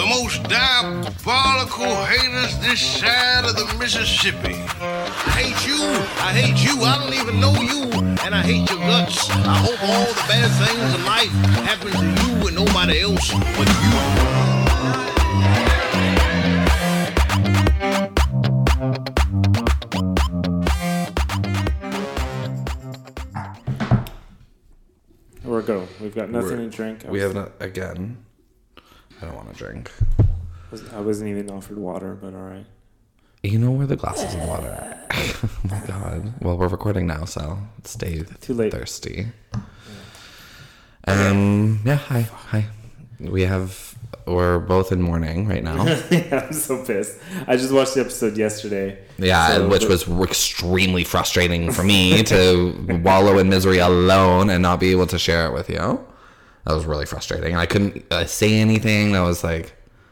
most diabolical haters this side of the Mississippi. I hate you. I hate you. I don't even know you. And I hate your guts. I hope all the bad things in life happen to you and nobody else but you. We're go. We've got nothing to drink. We have not, again. I don't want to drink. I wasn't even offered water, but all right. You know where the glasses of water are. Oh my god. Well, we're recording now, so stay Too late. Thirsty. Hi. We're both in mourning right now. Yeah, I'm so pissed. I just watched the episode yesterday. Yeah, which was extremely frustrating for me to wallow in misery alone and not be able to share it with you. That was really frustrating. I couldn't say anything. I was like,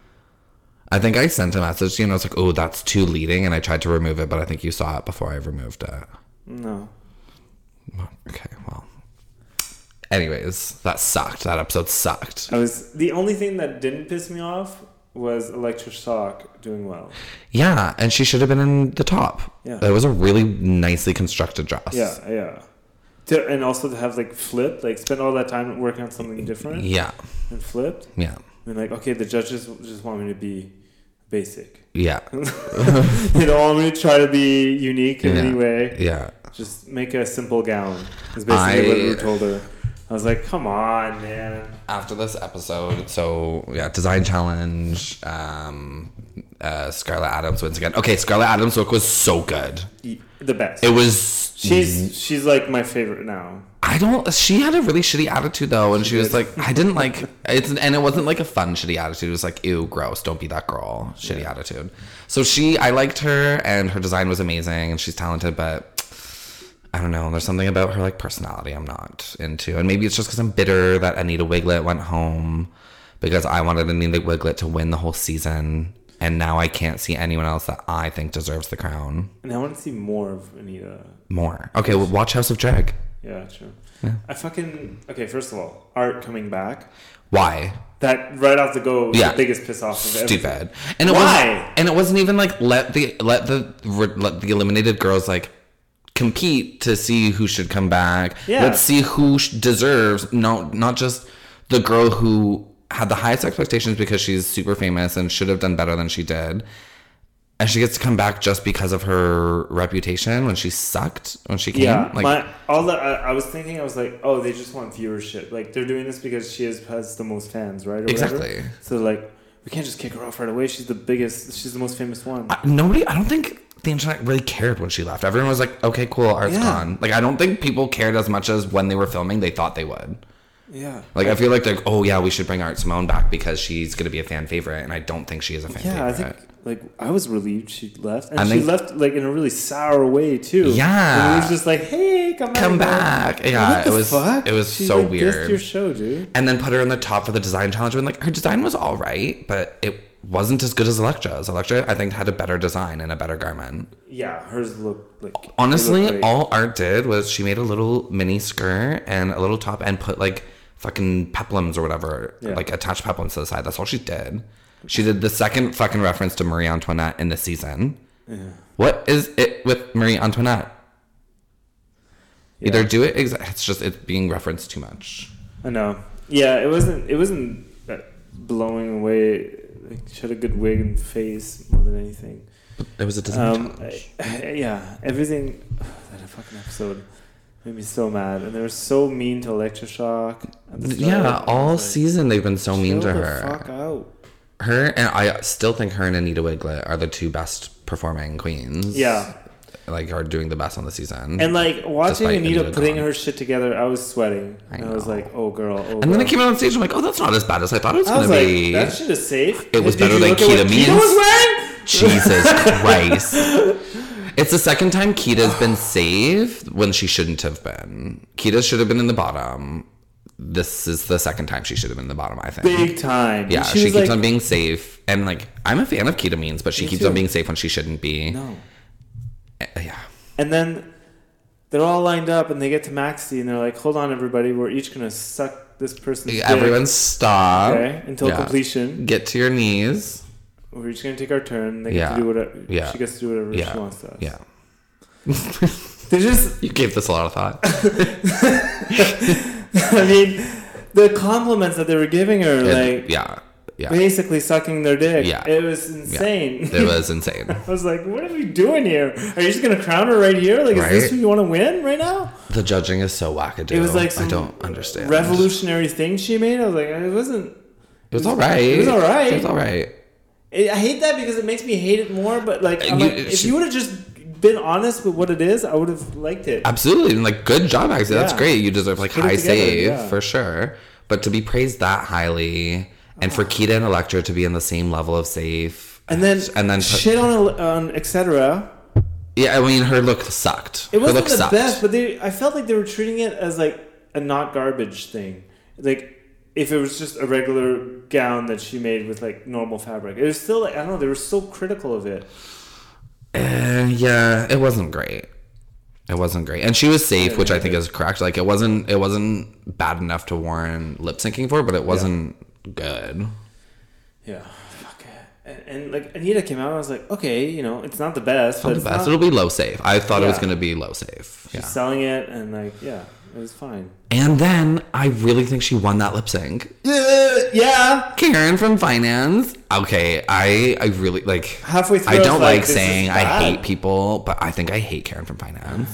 I think I sent a message to you and I was like, oh, that's too leading. And I tried to remove it, but I think you saw it before I removed it. No. Okay, well. Anyways, that sucked. That episode sucked. The only thing that didn't piss me off was Electra Shock doing well. Yeah, and she should have been in the top. Yeah. It was a really nicely constructed dress. Yeah. And also to have flipped, spend all that time working on something different. Yeah. And flipped. Yeah. And okay, the judges just want me to be basic. Yeah. They don't want me to try to be unique in any way. Yeah. Just make a simple gown. Is basically what we told her. I was like, come on, man. After this episode, design challenge, Scarlett Adams wins again. Okay, Scarlett Adams' look was so good. The best. It was... She's my favorite now. She had a really shitty attitude though, and she was like, I didn't like it, and it wasn't like a fun shitty attitude. It was like, ew, gross, don't be that girl, shitty attitude. So I liked her, and her design was amazing, and she's talented, but I don't know, there's something about her personality I'm not into, and maybe it's just because I'm bitter that Anita Wiglet went home because I wanted Anita Wiglet to win the whole season, and now I can't see anyone else that I think deserves the crown. And I want to see more of Anita. More. Okay, well, watch House of Drag. Yeah, true. Yeah. Okay, first of all, Art coming back. Why? That right off the go was the biggest piss off of everything. Stupid. And it wasn't even let the eliminated girls compete to see who should come back. Yeah. Let's see who deserves. No, not just the girl who had the highest expectations because she's super famous and should have done better than she did. And she gets to come back just because of her reputation when she sucked when she came. Yeah, I was thinking, I was like, oh, they just want viewership. They're doing this because she has the most fans, right? Or exactly. Whatever. So we can't just kick her off right away. She's the biggest. She's the most famous one. I don't think the internet really cared when she left. Everyone was like, okay, cool, Art's gone. I don't think people cared as much as when they were filming they thought they would. Yeah. I feel like they're, oh yeah, we should bring Art Simone back because she's going to be a fan favorite, and I don't think she is a fan favorite. Yeah, I think I was relieved she left, and she left in a really sour way too. Yeah. And it was just hey, come back. Yeah, what the fuck? It was so weird. Dissed your show, dude. And then put her in the top for the design challenge, and her design was all right, but it wasn't as good as Electra's. Electra, I think, had a better design and a better garment. Yeah, hers looked honestly, all Art did was she made a little mini skirt and a little top and put fucking peplums or whatever, attached peplums to the side. That's all she did. She did the second fucking reference to Marie Antoinette in the season. Yeah. What is it with Marie Antoinette? Yeah. Either do it. It's just it's being referenced too much. I know. Yeah, it wasn't blowing away. She had a good wig and face more than anything. It was a design challenge. Everything. That fucking episode made me so mad, and they were so mean to Electra Shock. Yeah, all season they've been so mean to her. Chill the fuck out. Her, and I still think her and Anita Wiglet are the two best performing queens. Yeah. Are doing the best on the season. And watching Anita putting her shit together, I was sweating. And I was like, oh girl, And then I came out on stage and I'm like, oh, that's not as bad as I thought it was going to be. That shit is safe. It was better than Keita Means. Was wearing? Jesus Christ. It's the second time Keita's been saved when she shouldn't have been. Keita should have been in the bottom. This is the second time she should have been in the bottom, I think. Big time. Yeah, she keeps on being safe. And I'm a fan of Keita Means, but she keeps on being safe when she shouldn't be. No. Yeah. And then they're all lined up and they get to Maxi and they're like, hold on, everybody. We're each going to suck this person's dick. Everyone stop. Okay, until completion. Get to your knees. We're each gonna take our turn. They get to do whatever. Yeah. She gets to do whatever she wants to us. Yeah. They just. You gave this a lot of thought. I mean, the compliments that they were giving her, like. Yeah. Basically sucking their dick. Yeah. It was insane. Yeah. It was insane. I was like, what are we doing here? Are you just going to crown her right here? Like, is this who you want to win right now? The judging is so wackadoo. It was like some I don't understand. revolutionary thing she made. I was like, it wasn't. It was all right. It was all right. It was all right. I hate that because it makes me hate it more. But like, if you would have just been honest with what it is, I would have liked it. Absolutely. And like, good job, actually. That's great. You deserve like high save for sure. But to be praised that highly. And for Kita and Elektra to be in the same level of safe, and then shit on etc. Yeah, I mean her look sucked. It wasn't the best, but I felt like they were treating it as like a not garbage thing. Like if it was just a regular gown that she made with like normal fabric, it was still like I don't know. They were so critical of it. Yeah, it wasn't great. It wasn't great, and she was safe, which I think is correct. Like it wasn't bad enough to warrant lip syncing for, but it wasn't. Good. Yeah. Fuck it. And like Anita came out, I was like, okay, you know, it's not the best. Not the best. It'll be low safe. I thought it was going to be low safe. She's selling it, and like, it was fine. And then I really think she won that lip sync. Yeah. Karen from Finance. Okay, I really like. Halfway through, I don't like saying I hate people, but I think I hate Karen from Finance.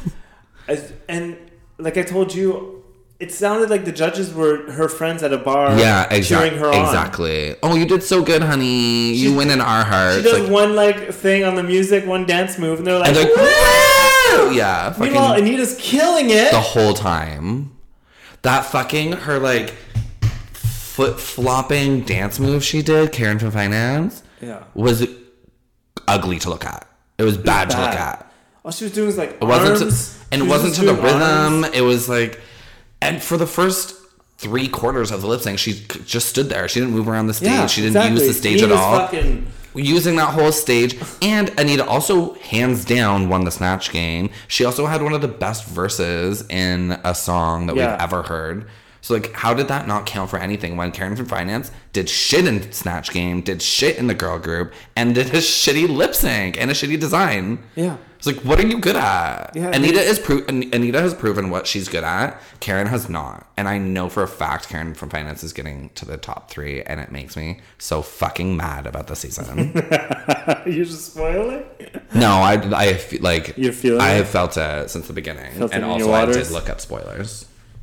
And like I told you. It sounded like the judges were her friends at a bar cheering her on. Exactly. Oh, you did so good, honey. You win in our hearts. She does one like thing on the music, one dance move, and they're like, woo! Yeah. Meanwhile, Anita's killing it. The whole time. That fucking, her like foot flopping dance move she did, Karen from Finance, was ugly to look at. It was bad to look at. All she was doing was like it wasn't to the rhythm. It was like... And for the first 3/4 of the lip sync, she just stood there. She didn't move around the stage. She didn't use the stage at all. Using that whole stage. And Anita also, hands down, won the Snatch Game. She also had one of the best verses in a song that we've ever heard. So, like, how did that not count for anything when Karen from Finance did shit in Snatch Game, did shit in the girl group, and did a shitty lip sync and a shitty design? Yeah. It's like, what are you good at? Yeah, Anita has proven what she's good at. Karen has not. And I know for a fact Karen from Finance is getting to the top 3, and it makes me so fucking mad about the season. You're just spoiling? No, I feel like... You're feeling I have felt it since the beginning. And also I did look at spoilers.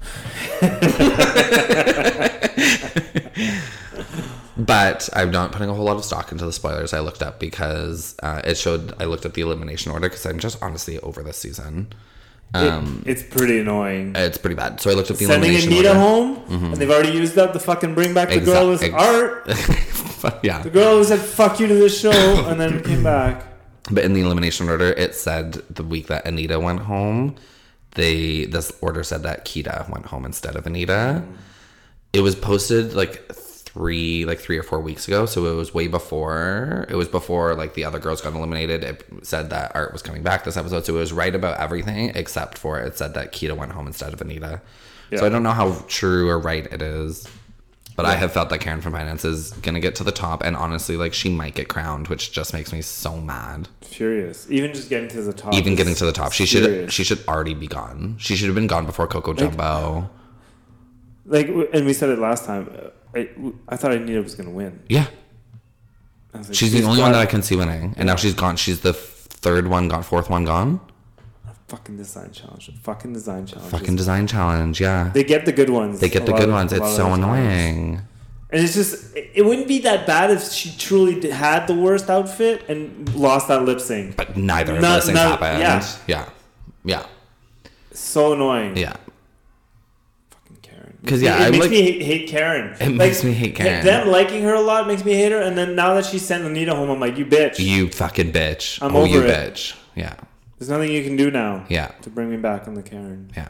But I'm not putting a whole lot of stock into the spoilers I looked up because it showed. I looked at the elimination order because I'm just honestly over this season. It's pretty annoying. It's pretty bad. So I looked at the Sending elimination Anita order. home, and they've already used up the fucking bring back the girl with art. Yeah, the girl who said "fuck you" to this show and then came back. But in the elimination order, it said the week that Anita went home, this order said that Kita went home instead of Anita. It was posted like 3 or 4 weeks ago, so it was way before. It was before like the other girls got eliminated. It said that Art was coming back this episode, so it was right about everything except for it said that Kita went home instead of Anita. Yeah. So I don't know how true or right it is, but I have felt that Karen from Finance is gonna get to the top, and honestly, like she might get crowned, which just makes me so mad. Furious. Even just getting to the top. Even getting to the top, she should already be gone. She should have been gone before Coco Jumbo. Like, and we said it last time. I thought Anita was going to win. Yeah. Like, she's the only one that I can see winning. And now she's gone. She's the fourth one gone. Fucking design challenge. Fucking design challenge, yeah. They get the good ones. It's so annoying. And it's just, it wouldn't be that bad if she truly had the worst outfit and lost that lip sync. But neither of those things happened. Yeah. So annoying. Yeah. Because it makes me hate Karen. It makes me hate Karen. Them liking her a lot makes me hate her, and then now that she sent Anita home, I'm like, you bitch. You fucking bitch. I'm over it. Bitch. Yeah. There's nothing you can do now. Yeah. To bring me back on the Karen. Yeah.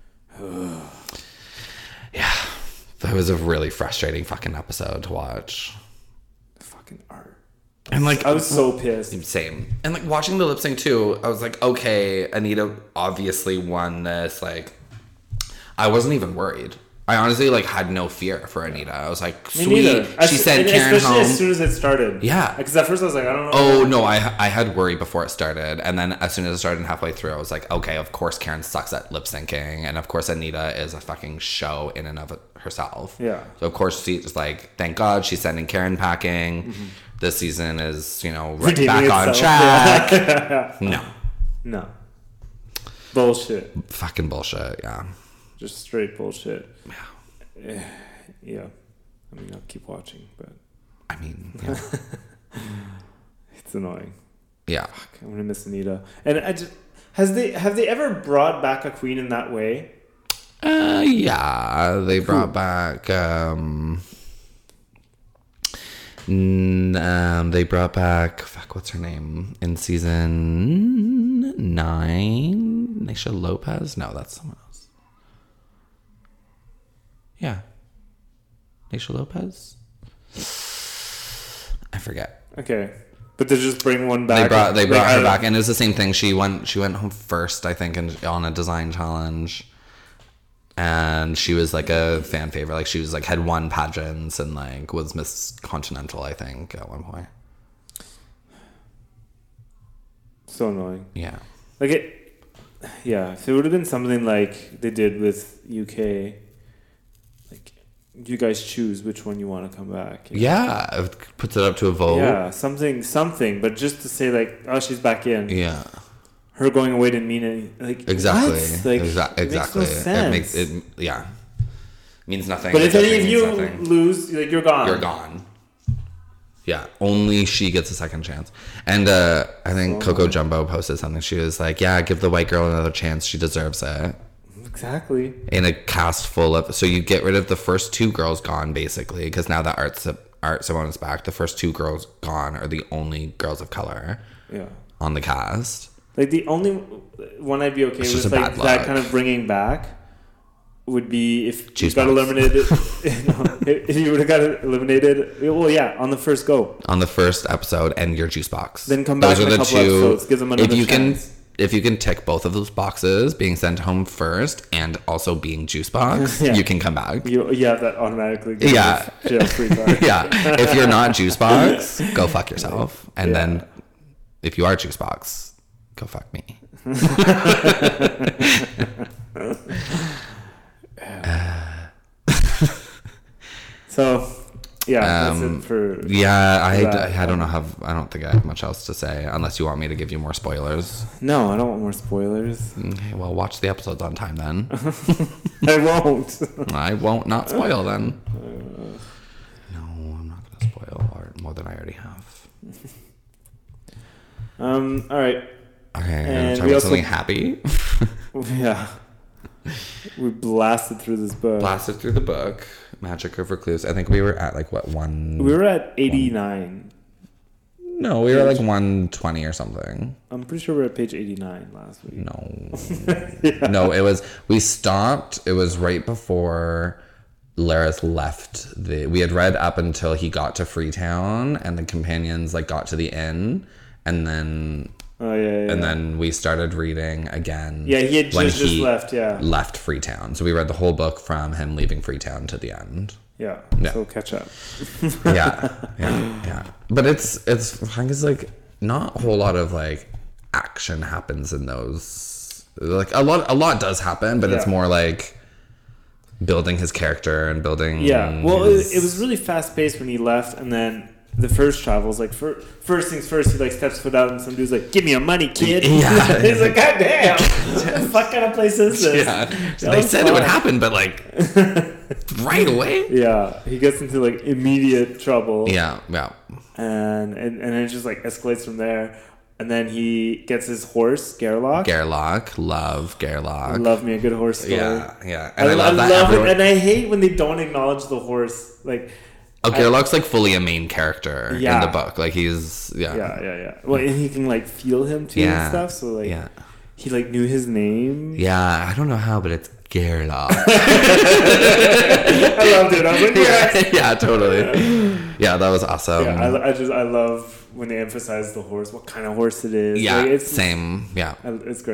Yeah. That was a really frustrating fucking episode to watch. Fucking Art. And like I was so pissed. Same. And like watching the lip sync too, I was like, okay, Anita obviously won this. Like, I wasn't even worried. I honestly like had no fear for Anita. I was like, Me sweet. neither. She sent Karen especially home. as soon as it started. Yeah. Because at first I was like, I don't know. Oh no, I had worry before it started, and then as soon as it started halfway through, I was like, okay, of course Karen sucks at lip syncing, and of course Anita is a fucking show in and of herself. Yeah. So of course she's like, thank God she's sending Karen packing. This season is right Redeeming back on itself. track. Yeah. No, No. Bullshit. fucking bullshit. Yeah. Just straight bullshit. Yeah. I mean, I'll keep watching, but I mean, yeah. it's annoying. Yeah. I'm gonna miss Anita. And have they ever brought back a queen in that way? Yeah, they brought back they brought back what's her name in season 9? Naisha Lopez? No, that's someone else. Yeah. Naisha Lopez? I forget. Okay. But they just bring one back. They brought her back, and it was the same thing. She went home first, I think, on a design challenge. And she was like a fan favorite. Like she was like had won pageants and like was Miss Continental, I think, at one point. So annoying. Yeah. Like if it would have been something like they did with UK, like you guys choose which one you want to come back. Yeah, it puts it up to a vote. Yeah, something, but just to say like, oh, she's back in. Yeah. Her going away didn't mean anything. Like Exactly. what? Like, exactly. It makes no sense. It makes it. Yeah. Means nothing. But It if any of definitely you means nothing. lose, like you're gone. You're gone. Yeah, only she gets a second chance. And I think Coco Jumbo posted something. She was like, yeah, give the white girl another chance. She deserves it. Exactly. In a cast full of... So you get rid of the first 2 girls gone, basically, because now that Art Simone's back, the first 2 girls gone are the only girls of color on the cast. Like the only one I'd be okay It's with just a like bad that luck. kind of bringing back would be if you Juice got box. eliminated. If you would have got eliminated, well, yeah, on the first go. On the first episode, and your juice box. Then come back in a couple episodes, give them another chance. If you can tick both of those boxes, being sent home first and also being juice box, Yeah. you can come back. You have that automatically. Yeah. Jail free card. Yeah. If you're not juice box, go fuck yourself. And then if you are juice box, go fuck me. So, yeah, that's it for. Yeah, that. I don't know. I don't think I have much else to say unless you want me to give you more spoilers. No, I don't want more spoilers. Okay, well, watch the episodes on time then. I won't. I won't not spoil then. No, I'm not gonna spoil more than I already have. All right. Okay, And talk we about also- something happy. Yeah. We blasted through this book. Blasted through the book, Magic of Recluse. I think we were at like what one? We were at 89. No, we were like 120 or something. I'm pretty sure we were at page 89 last week. No, no, it was. We stopped. It was right before Laris left. We had read up until he got to Freetown, and the companions like got to the inn, and then. Oh, yeah. And then we started reading again. Yeah, he had when just left, yeah. Left Freetown. So we read the whole book from him leaving Freetown to the end. Yeah. Yeah. So catch up. Yeah. But it's I think it's like not a whole lot of like action happens in those. Like a lot does happen, but it's Yeah. more like building his character and building. Yeah. Well, it was really fast paced when he left, and then the first travel was like first things first. He like steps foot out, and some dude's like, "Give me your money, kid." Yeah. He's like, "God damn, what the fuck kind of place is this?" Yeah. That They was said it would fun. happen, but like right away. Yeah, he gets into like immediate trouble. Yeah. and it just like escalates from there. And then he gets his horse, Gerlach. Love Gerlach. Love me a good horse story. Yeah. And I love that. it, and I hate when they don't acknowledge the horse. Like, Gerlach's like fully a main character in Yeah. the book. Like he's yeah. Well, and he can like feel him too and stuff. So like, he like knew his name. Yeah, I don't know how, but it's Gerlach. I loved it. I was like, yes. Yeah, totally. Yeah, that was awesome. Yeah, I love when they emphasize the horse, what kind of horse it is. Yeah, like, it's same. Yeah. It's great.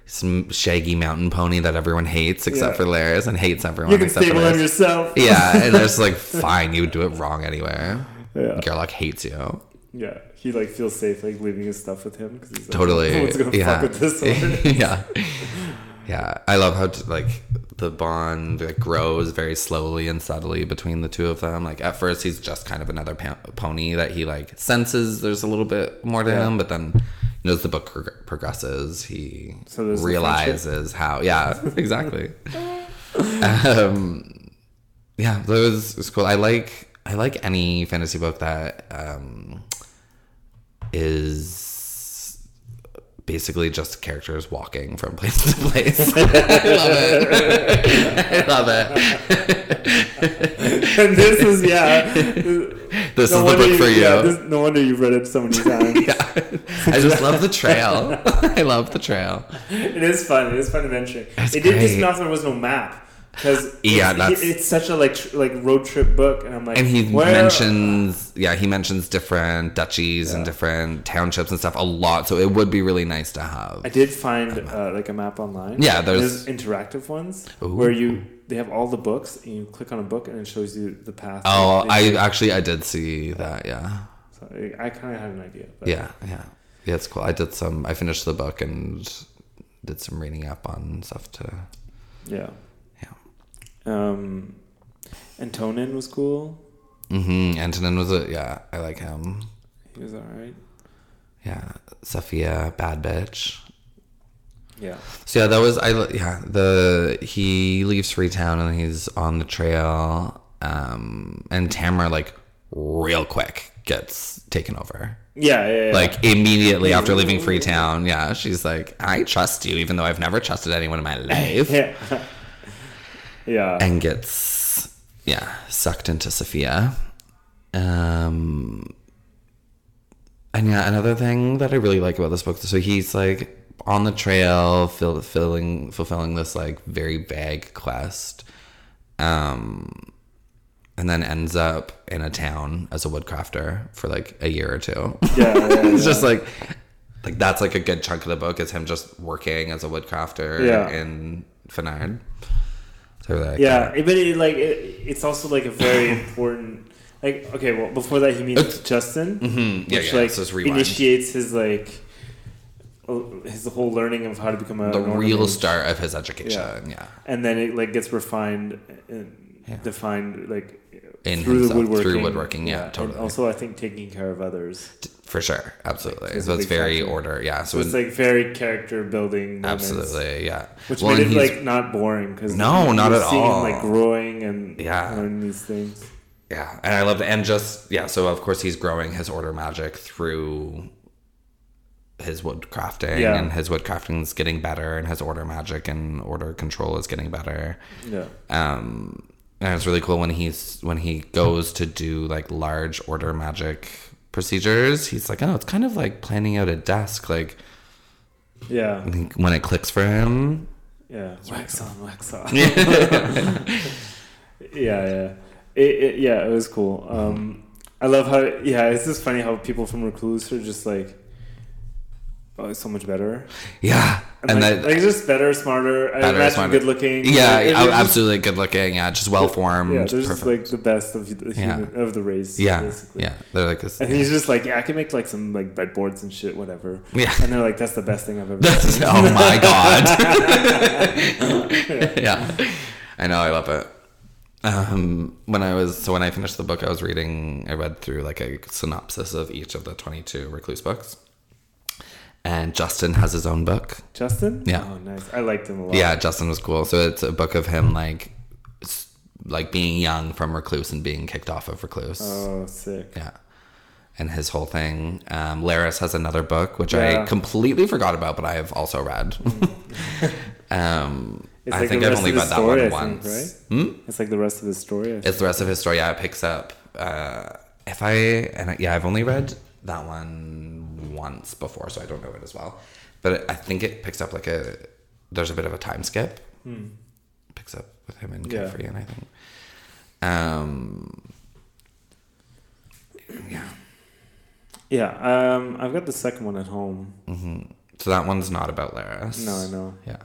some shaggy mountain pony that everyone hates except Yeah. for Laris, and hates everyone You can except for stable him Laris. yourself. Yeah, and it's like, fine, you would do it wrong anyway. Yeah. Gerlach hates you. Yeah, he like feels safe like leaving his stuff with him because he's like, Totally. no one's gonna Yeah. fuck with this one. Yeah. Yeah. I love how like the bond like grows very slowly and subtly between the two of them. Like at first he's just kind of another pony that he like senses there's a little bit more to him, but then as the book progresses, he realizes how. Yeah, exactly. Yeah, that was cool. I like any fantasy book that is basically just characters walking from place to place. I love it. I love it. And this is This is the book for you. Yeah, no wonder you've read it so many times. Yeah. I just love the trail. I love the trail. It is fun. It is fun adventuring. It's It did piss great. me off there was no map. Because Yeah, it's such a like road trip book, and I'm like, And he where- mentions different duchies and different townships and stuff a lot. So it would be really nice to have. I did find like a map online. Yeah, there's- interactive ones Ooh. where they have all the books, and you click on a book, and it shows you the path. Oh, I did see that. Yeah, So I kind of had an idea. But yeah. It's cool. I finished the book and did some reading up on stuff to. Yeah. Yeah. Antonin was cool. Antonin was I like him. He was alright. Yeah. Sophia, bad bitch. Yeah. So yeah, that was he leaves Freetown and he's on the trail, and Tamara like real quick gets taken over. Yeah. Like immediately after leaving Freetown, yeah, she's like, I trust you, even though I've never trusted anyone in my life. Yeah. Yeah. And gets sucked into Sophia. And another thing that I really like about this book, so he's like on the trail fulfilling this like very vague quest, and then ends up in a town as a woodcrafter for like a year or two. Yeah. It's just like that's like a good chunk of the book is him just working as a woodcrafter in Fenard. So like, but it's also like a very important. Like, okay, well, before that he meets Justin, which like so it's rewind. initiates his like his whole learning of how to become a the real mage. start of his education. Yeah. And then it like gets refined and defined like In through himself, the woodworking. through woodworking, yeah, totally. And also, I think taking care of others. For sure, absolutely. It's So a it's big very factor. order, yeah. So it's like very character building. Moments, absolutely, yeah. which Well, made and it he's- like not boring because No, not at seeing all. him like growing and Yeah. learning these things. yeah, and I loved it. And just so of course he's growing his order magic through his wood crafting, and his wood crafting is getting better, and his order magic and order control is getting better. Yeah. And it's really cool when he goes to do like large order magic procedures. He's like, oh, it's kind of like planning out a desk. Like, Yeah. when it clicks for him, Yeah. Wax on. yeah, Yeah. It was cool. I love how it's just funny how people from Recluse are just like, oh, it's so much better. yeah, and like, that like just better, smarter. I imagine smarter. good looking. yeah, They're just- absolutely good looking. Yeah, just well formed. Yeah, they're just perfect. like the best of the human, of the race. yeah, basically. yeah. They're like this. And he's just like, I can make like some like breadboards and shit, whatever. Yeah. And they're like, that's the best thing I've ever seen. Oh my god. Yeah, I know. I love it. When I finished the book, I read through like a synopsis of each of the 22 Recluse books. And Justin has his own book. Justin? Yeah. Oh, nice. I liked him a lot. Yeah, Justin was cool. So it's a book of him like being young from Recluse and being kicked off of Recluse. Oh, sick. Yeah. And his whole thing. Laris has another book, which Yeah. I completely forgot about, but I have also read. It's I like think the I've rest only of the read that story, one I think, once. right? It's like the rest of his story. I think. It's the rest of his story. Yeah, it picks up. I've only read that one once before, so I don't know it as well. But I think it picks up there's a bit of a time skip. Picks up with him and Carefree, and I think. Yeah. Yeah. I've got the second one at home. So that one's not about Laris. No, I know. Yeah.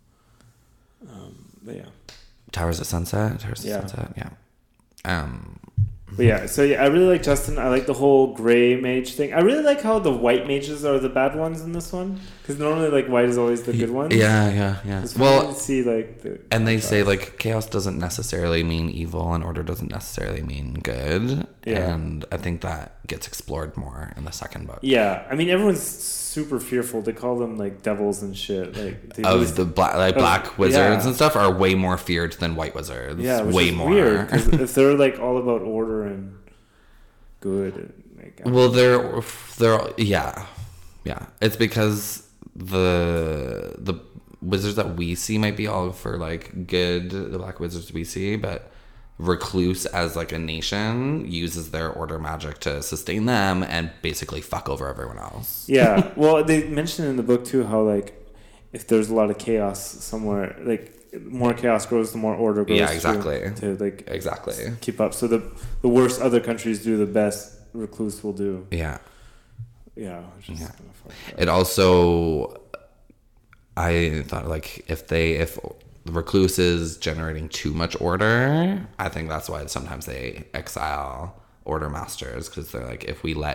But yeah. Towers of Sunset. Yeah. Yeah. But yeah, so yeah, I really like Justin. I like the whole gray mage thing. I really like how the white mages are the bad ones in this one, because normally like white is always the good one. Yeah. Well, see like and they say like chaos doesn't necessarily mean evil, and order doesn't necessarily mean good. Yeah. And I think that gets explored more in the second book. Yeah, I mean everyone's super fearful. They call them like devils and shit. Like The black wizards yeah. and stuff are way more feared than white wizards. Yeah, which way is more. weird, 'cause if they're like all about order and good, and, like, Well, they're yeah. It's because the wizards that we see might be all for like good. The black wizards we see, but Recluse as like a nation uses their order magic to sustain them and basically fuck over everyone else. Yeah, well, they mentioned in the book too how like if there's a lot of chaos somewhere, like more chaos grows, the more order grows. Yeah, exactly. To like Exactly. keep up. So the worse other countries do, the best Recluse will do. Yeah. Yeah, which is kind of fucked up. It also, I thought like if Recluse is generating too much order, I think that's why sometimes they exile order masters, because they're like, if we let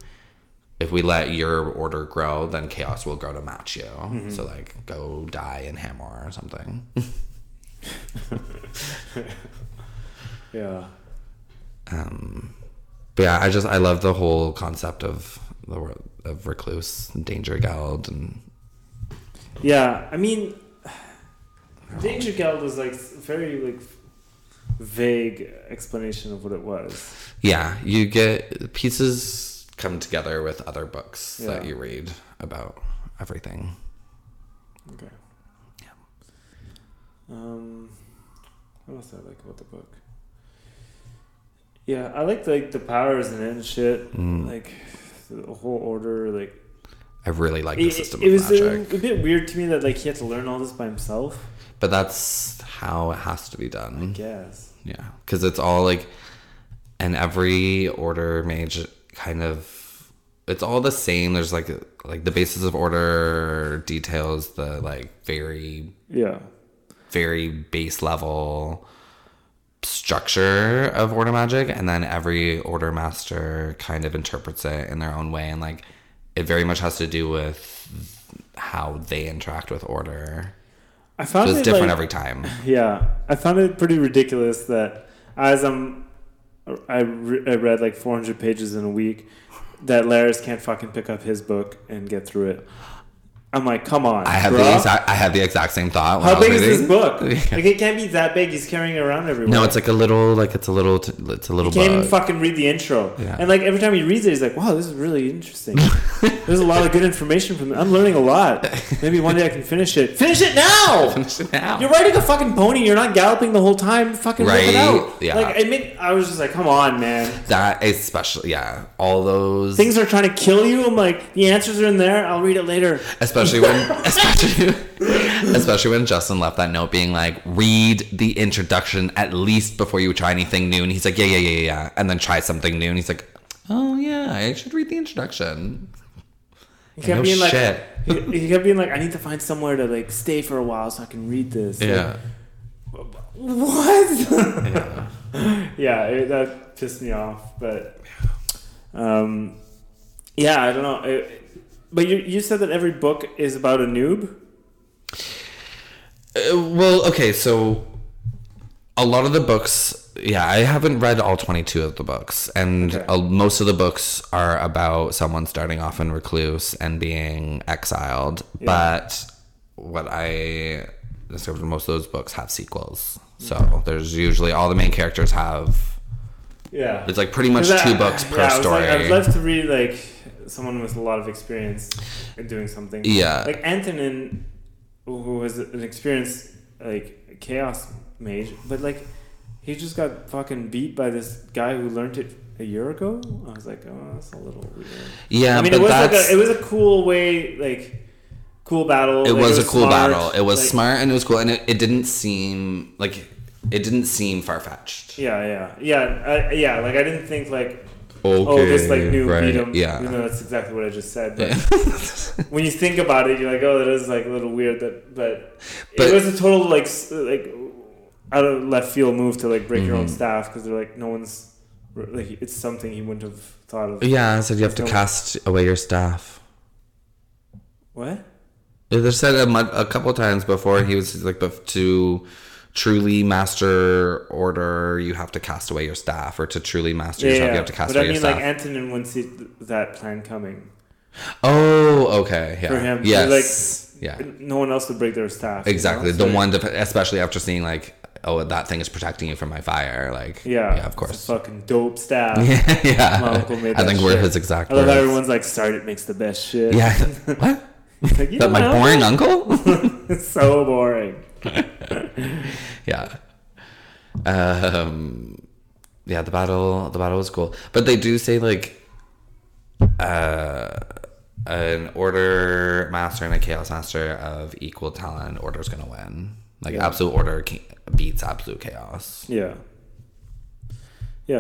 your order grow, then chaos will grow to match you. Mm-hmm. So like go die in Hamor or something. Yeah. But yeah, I love the whole concept of Recluse and Danger Geld and Yeah, I mean, Danger Geld was like very like vague explanation of what it was. yeah, you get pieces come together with other books that Yeah. you read about everything. Okay. Yeah. What else I like about the book? Yeah, I like the powers in it and shit. Like the whole order. Like I really like the system it of was magic. a bit weird to me that like he had to learn all this by himself. But that's how it has to be done. I guess. Yeah, because it's all like, and every order mage kind of, it's all the same. There's like the basis of order details, the like very base level structure of order magic, and then every order master kind of interprets it in their own way, and like it very much has to do with how they interact with order. I found so it's it different like, every time. Yeah, I found it pretty ridiculous that as I read like 400 pages in a week, that Laris can't fucking pick up his book and get through it. I'm like, come on, I had the exact same thought. How big is this book? Yeah. Like, it can't be that big. He's carrying it around everywhere. No, it's like a little. It's a little. He can't even fucking read the intro. Yeah. And like every time he reads it, he's like, wow, this is really interesting. There's a lot of good information from it. I'm learning a lot. Maybe one day I can finish it. Finish it now! Finish it now. You're riding a fucking pony. You're not galloping the whole time. Fucking work it Right? out. Yeah. Like, I was just like, come on, man. That especially, yeah. All those Things are trying to kill you. I'm like, the answers are in there. I'll read it later. especially when Justin left that note being like, read the introduction at least before you try anything new, and he's like, yeah, and then try something new, and he's like, oh yeah, I should read the introduction. He kept No being like, shit. he kept being like, I need to find somewhere to like stay for a while so I can read this. Yeah. Like, what? Yeah. Yeah, that pissed me off. But, yeah, I don't know. But you said that every book is about a noob? Well, okay, so a lot of the books, yeah, I haven't read all 22 of the books, and Okay. most of the books are about someone starting off in Recluse and being exiled. Yeah. But what I discovered, most of those books have sequels. So there's usually all the main characters have. Yeah. It's like pretty much 2 books per I was story. Like, I'd love to read like someone with a lot of experience in doing something. Yeah. Like Antonin, who has an experienced like chaos mage, but like he just got fucking beat by this guy who learned it a year ago. I was like, oh, that's a little weird. Yeah, I mean, but it was a cool way, like cool battle. It like, was a cool smart, battle. It was like, smart and it was cool, and it didn't seem far fetched. Yeah. Like I didn't think like oh, this like new right, beat 'em. yeah. You know, that's exactly what I just said. But when you think about it, you're like, oh, that is like a little weird. But it was a total like out of left field move to like break your own staff because they're like, no one's like, it's something he wouldn't have thought of. Yeah, so you have to cast away your staff. What? They said a couple times before he was like, to truly master order, you have to cast away your staff, or to truly master yourself, you have to cast away your staff. But I mean, like, Antonin wouldn't see that plan coming. Oh, okay, yeah. For him, yes, like, no one else would break their staff. Exactly, you know? the one, especially after seeing like, oh, that thing is protecting you from my fire. Like, yeah, of course, it's a fucking dope staff. Yeah, my uncle made I think we're his exact words. I love how everyone's like, "Sergeant makes the best shit." Yeah, what? Like, that my boring uncle? It's so boring. Yeah. Yeah, the battle was cool. But they do say like an order master and a chaos master of equal talent, order's gonna win. Like absolute order beats absolute chaos. Yeah. Yeah.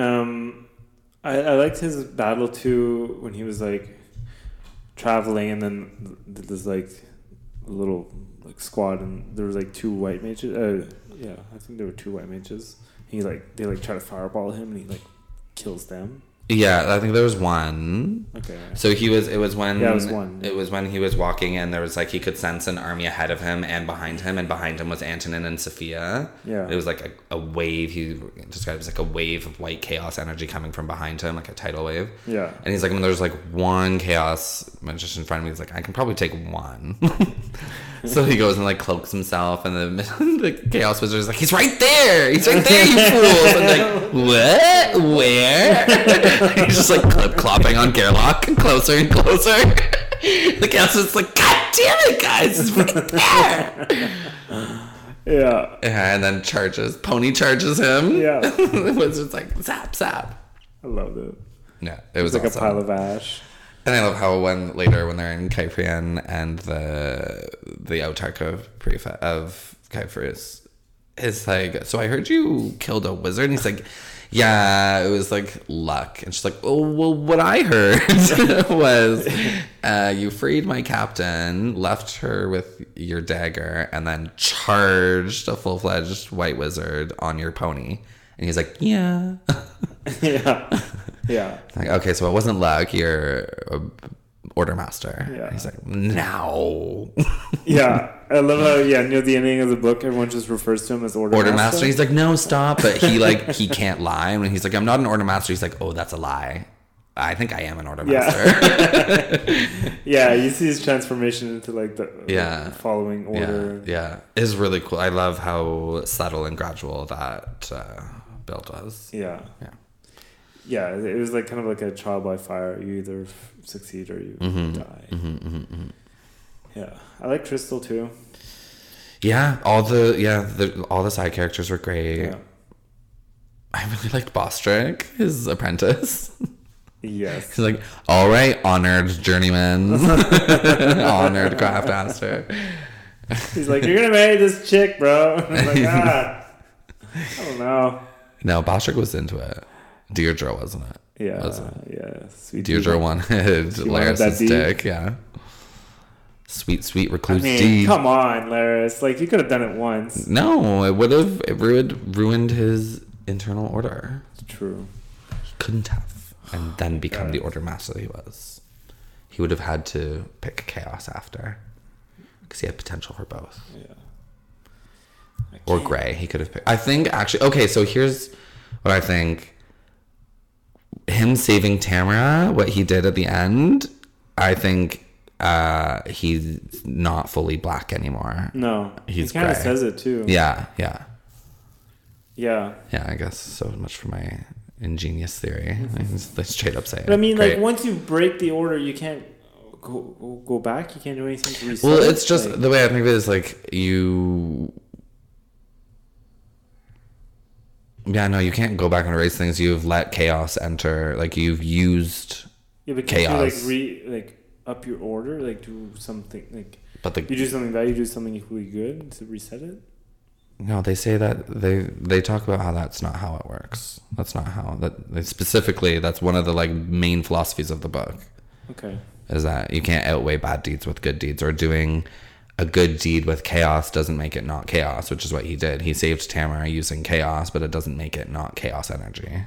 I liked his battle too when he was like traveling, and then there's like a little like squad, and there was like two white mages. Yeah, I think there were two white mages. They try to fireball him, and he like kills them. Yeah, I think there was one. Okay. So it was when it was one. It was when he was walking, and there was like, he could sense an army ahead of him and behind him was Antonin and Sophia. Yeah. It was like a wave. He described it as like a wave of white chaos energy coming from behind him, like a tidal wave. Yeah. And he's like, when there's like one chaos magician in front of me, he's like, I can probably take one. So he goes and like cloaks himself, and the chaos wizard is like, he's right there, you fools. And like, what? Where? He's just like clopping on Gerlach, closer and closer. The chaos wizard's like, God damn it, guys, it's right there. Yeah. And then Pony charges him. Yeah. The wizard's like, zap, zap. I loved it. Yeah, it was like awesome. a pile of ash. And I love how later when they're in Kyprian and the autarch of Kyphris is like, so I heard you killed a wizard, and he's like, yeah, it was like luck. And she's like, oh, well, what I heard was you freed my captain, left her with your dagger, and then charged a full-fledged white wizard on your pony. And he's like, yeah. Yeah. Yeah. Like, okay, so it wasn't luck, you're a order master. Yeah. He's like, no. Yeah. I love how, near the ending of the book, everyone just refers to him as order master. He's like, no, stop. But he can't lie. When he's like, I'm not an order master, he's like, oh, that's a lie. I think I am an order master. Yeah, you see his transformation into like the following order. Yeah. It's really cool. I love how subtle and gradual that build was. Yeah. Yeah, it was like kind of like a trial by fire. You either succeed or you die. Yeah, I like Crystal too. Yeah, all the side characters were great. Yeah. I really liked Bostrick, his apprentice. Yes. He's like, all right, honored journeyman, honored craft master. He's like, you're gonna marry this chick, bro. And I'm like, I don't know. No, Bostrick was into it. Deirdre wasn't it? Yeah, Sweet Deirdre wanted Laris' dick. Yeah. Sweet recluse D. Come on, Laris. Like, you could have done it once. No, it would have ruined his internal order. It's true. He couldn't have, and then become the order master that he was. He would have had to pick chaos after, because he had potential for both. Yeah. Or gray. He could have picked. I think actually. Okay, so here's what I think. Him saving Tamara, what he did at the end, I think he's not fully black anymore. No, he's he kind of gray. says it too. Yeah. Yeah, I guess so much for my ingenious theory. They straight up say it. But I mean, Great. like, once you break the order, you can't go back. You can't do anything to reset. Well, it's just like, the way I think of it is like you. Yeah, no, you can't go back and erase things. You've let chaos enter. Like, you've used but chaos. You, like up your order, like do something like. But you do something bad, you do something equally good to reset it. No, they say that they talk about how that's not how it works. That's not how that specifically. That's one of the like main philosophies of the book. Okay. Is that you can't outweigh bad deeds with good deeds, or doing a good deed with chaos doesn't make it not chaos, which is what he did. He saved Tamara using chaos, but it doesn't make it not chaos energy.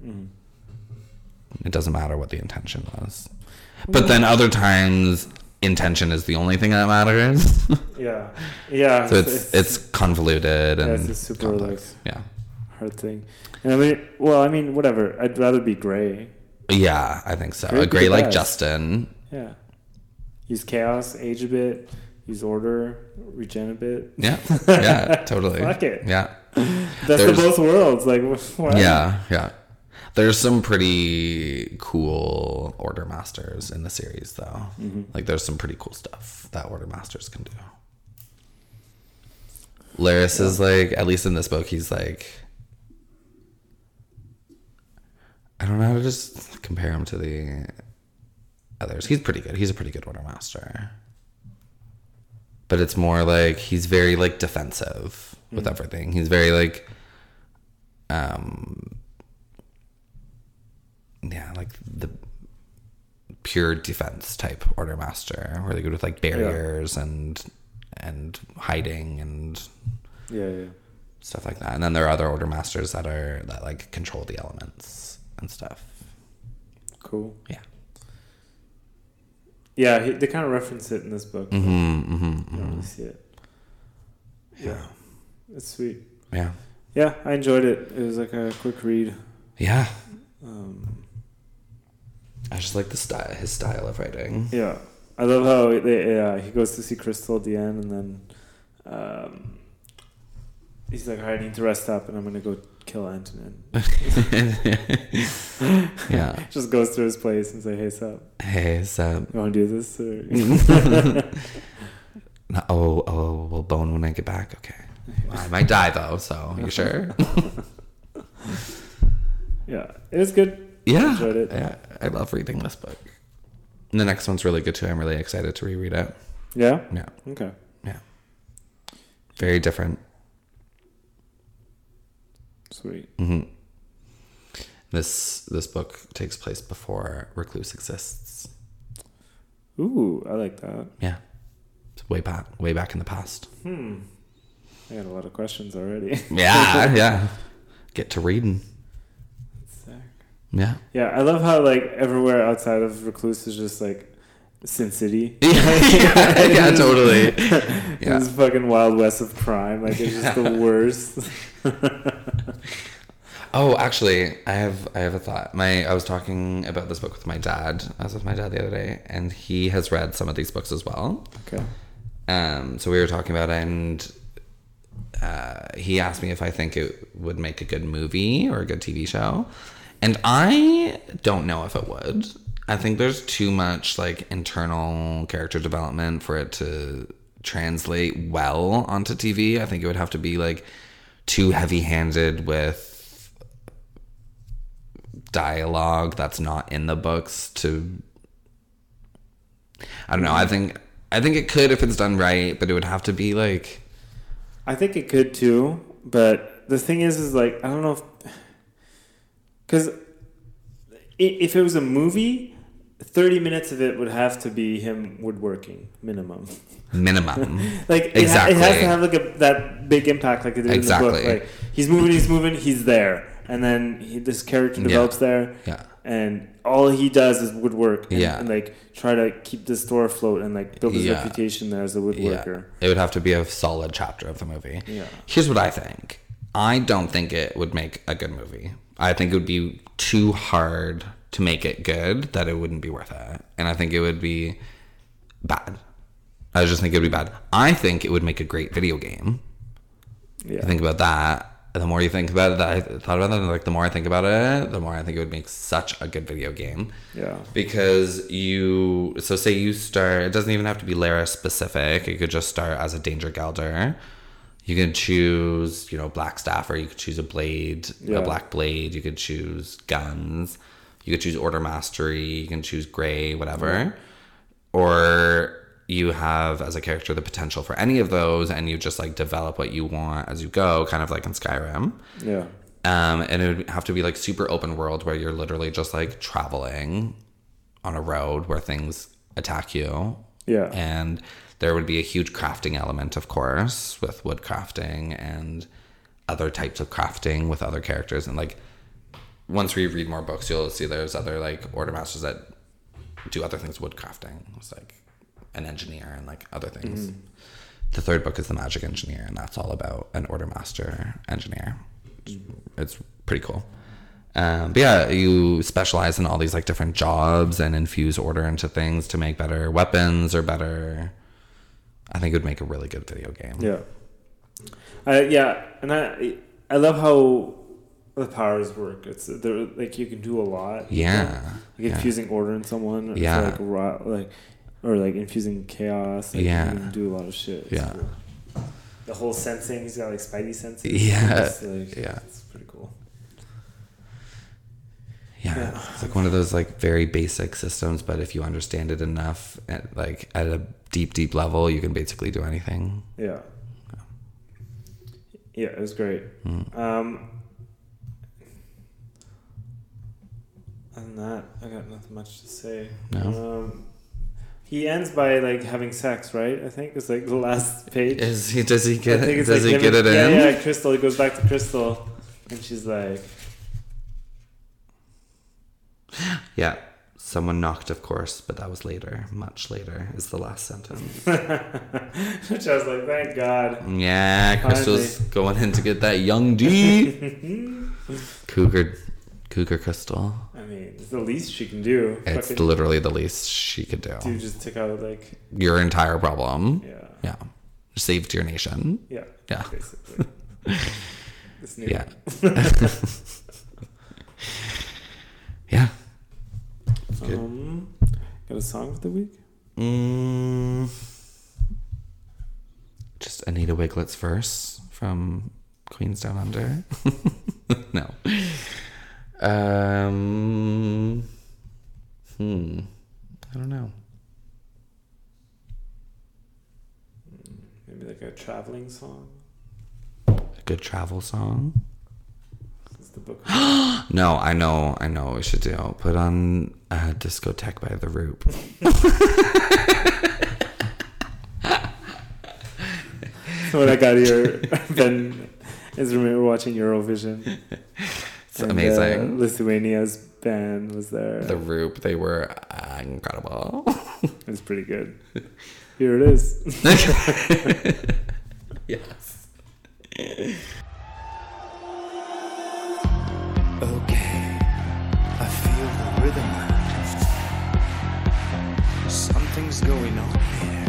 It doesn't matter what the intention was. But then other times, intention is the only thing that matters. Yeah. So it's convoluted and it's a super complex. hard thing. And I mean, whatever. I'd rather be gray. Yeah, I think so. Gray A gray like best. Justin. Yeah. Use chaos, age a bit. Use order, regen a bit. Yeah, yeah, totally. Fuck it. Yeah. That's of both worlds. Like, what? Yeah. There's some pretty cool Order Masters in the series, though. Like, there's some pretty cool stuff that Order Masters can do. Laris is like, at least in this book, he's like, I don't know how to just compare him to the others. He's pretty good. He's a pretty good Order Master. But it's more like he's very like defensive with everything. He's very like, like the pure defense type Order Master, really good with like barriers and hiding and stuff like that. And then there are other Order Masters that like control the elements and stuff. Cool. Yeah, they kind of reference it in this book. You don't really see it. Yeah, it's sweet. Yeah, I enjoyed it. It was like a quick read. Yeah. I just like his style of writing. Yeah, I love how he goes to see Crystal at the end, and then he's like, "I need to rest up, and I'm gonna go kill Antonin." Yeah. Just goes to his place and say, "Hey, sup? Hey, sup? You want to do this?" Or we'll bone when I get back. Okay. Well, I might die though, so you sure? Yeah, it was good. Yeah, I enjoyed it. Yeah, I love reading this book. And the next one's really good too. I'm really excited to reread it. Yeah. Yeah. Okay. Yeah. Very different. Sweet. This book takes place before Recluse exists. Ooh, I like that. Yeah, it's way back in the past. I got a lot of questions already. Yeah. Get to reading. Sick. Yeah. Yeah, I love how like everywhere outside of Recluse is just like Sin City. Yeah, totally. Yeah. This fucking Wild West of crime. Like it's just the worst. Oh, actually, I have a thought. I was talking about this book with my dad. I was with my dad the other day, and he has read some of these books as well. Okay. So we were talking about it, and he asked me if I think it would make a good movie or a good TV show, and I don't know if it would. I think there's too much like internal character development for it to translate well onto TV. I think it would have to be like too heavy-handed with dialogue that's not in the books to, I don't know. I think it could if it's done right, but it would have to be like, I think it could too, but the thing is like I don't know because if it was a movie, 30 minutes of it would have to be him woodworking minimum. Like exactly. It has to have like that big impact like it did in the book. Like he's moving, he's there, and then this character develops there. Yeah. And all he does is woodwork. And, Yeah. and like try to keep the store afloat and like build his reputation there as a woodworker. Yeah. It would have to be a solid chapter of the movie. Yeah. Here's what I think. I don't think it would make a good movie. I think it would be too hard to make it good that it wouldn't be worth it. And I think it would be bad. I just think it would be bad. I think it would make a great video game. Yeah. You think about that. The more you think about it, I thought about that, and like the more I think about it, the more I think it would make such a good video game. Yeah. Because say you start, it doesn't even have to be Lara specific. You could just start as a Danger Gelder. You can choose, Black Staff, or you could choose a blade, a black blade. You could choose guns. You could choose Order Mastery. You can choose Gray, whatever. Or you have as a character the potential for any of those, and you just like develop what you want as you go, kind of like in Skyrim. Yeah. And it would have to be like super open world where you're literally just like traveling on a road where things attack you. Yeah. And there would be a huge crafting element, of course, with wood crafting and other types of crafting with other characters. And like, once we read more books, you'll see there's other like Order Masters that do other things. Wood crafting. It's like an engineer and like other things. The third book is the Magic Engineer, and that's all about an Order Master engineer. It's pretty cool. But yeah, you specialize in all these like different jobs and infuse order into things to make better weapons or better. I think it would make a really good video game. Yeah. And I love how the powers work. It's like you can do a lot. Yeah. Like infusing order in someone. Yeah. Or like infusing chaos. Like, yeah. You can do a lot of shit. It's cool. The whole sensing, he's got like Spidey sensing. Yeah. It's pretty cool. Yeah. It's like one of those like very basic systems, but if you understand it enough at a deep level, you can basically do anything. Yeah. Yeah, it was great. Other than that, I got nothing much to say. No. He ends by like having sex, right? I think it's like the last page. Does he get it? Does he get it in? Yeah, Crystal. He goes back to Crystal, and she's like, yeah. Someone knocked, of course, but that was later. Much later is the last sentence. Which I was like, thank God. Yeah, Crystal's going in to get that young D. Cougar Crystal. I mean, it's the least she can do. It's literally the least she could do. Dude just took out like your entire problem. Yeah. Yeah. Saved your nation. Yeah. Yeah. Basically. Yeah. Yeah. Good. Got a song for the week? Just Anita Wiglet's verse from Queens Down Under. No. I don't know. Maybe like a traveling song. A good travel song. It's the book. No, I know what we should do. Put on Discotheque by The Roop. When I got here, Ben is remember watching Eurovision. It's amazing. Lithuania's band was there. The Roop, they were incredible. It was pretty good. Here it is. Yes. Okay, I feel the rhythm. Something's going on here.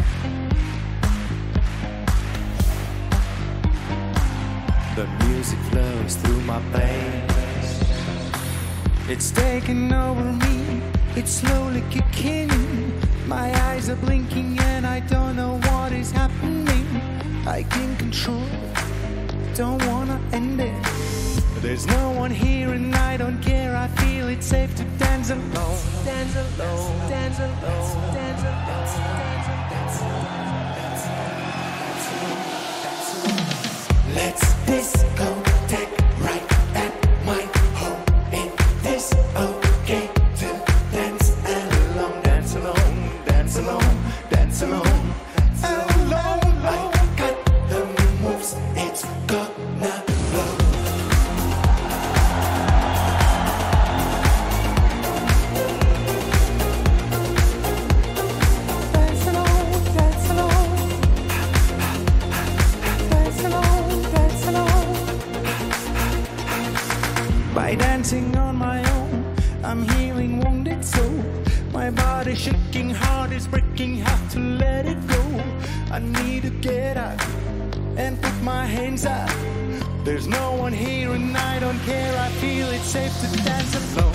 The music flows through my veins. It's taking over me. It's slowly kicking in. My eyes are blinking and I don't know what is happening. I can't control it. Don't wanna end it. There's no one here and I don't care. I feel it's safe to dance alone. Dance alone. Dance alone. Dance alone. Dance alone. Let's discotheque right at my home. In this okay to dance alone. Dance alone. Dance alone. Dance alone. Alone. I got the moves. It's gonna blow. By dancing on my own, I'm healing wounded soul. My body shaking, heart is breaking, have to let it go. I need to get out and put my hands up. There's no one here and I don't care. I feel it's safe to dance alone.